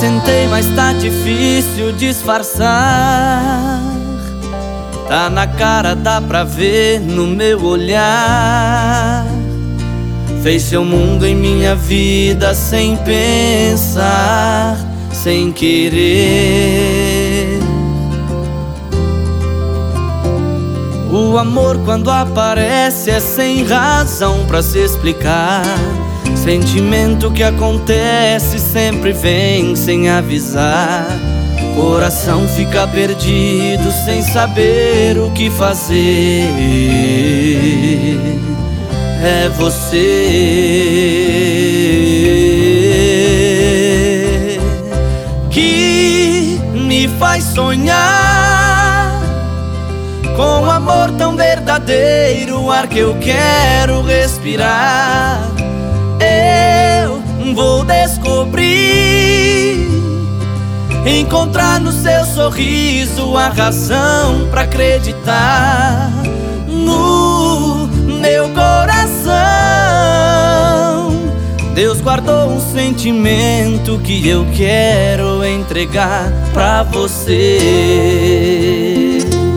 tentei, mas tá difícil disfarçar. Tá na cara, dá pra ver no meu olhar. Fez seu mundo em minha vida sem pensar, sem querer. O amor quando aparece é sem razão pra se explicar. Sentimento que acontece sempre vem sem avisar. Coração fica perdido sem saber o que fazer. É você que me faz sonhar com um amor tão verdadeiro, o ar que eu quero respirar. Eu vou descobrir, encontrar no seu sorriso a razão pra acreditar no meu coração. Deus guardou um sentimento que eu quero entregar pra você.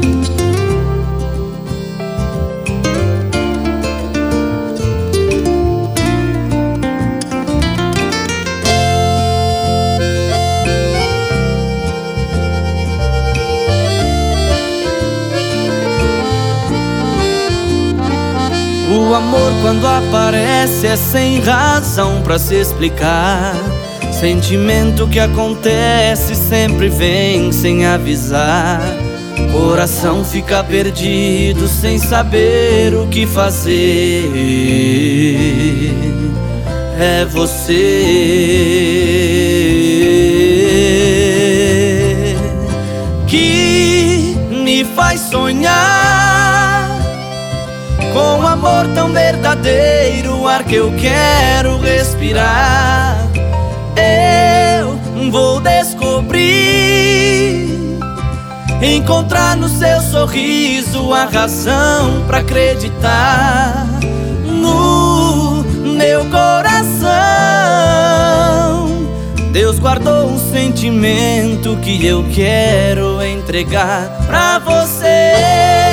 O amor quando aparece é sem razão pra se explicar. Sentimento que acontece sempre vem sem avisar. Coração fica perdido sem saber o que fazer. É você que me faz sonhar com um amor tão verdadeiro, o ar que eu quero respirar. Eu vou descobrir, encontrar no seu sorriso a razão pra acreditar no meu coração. Deus guardou um sentimento que eu quero entregar pra você.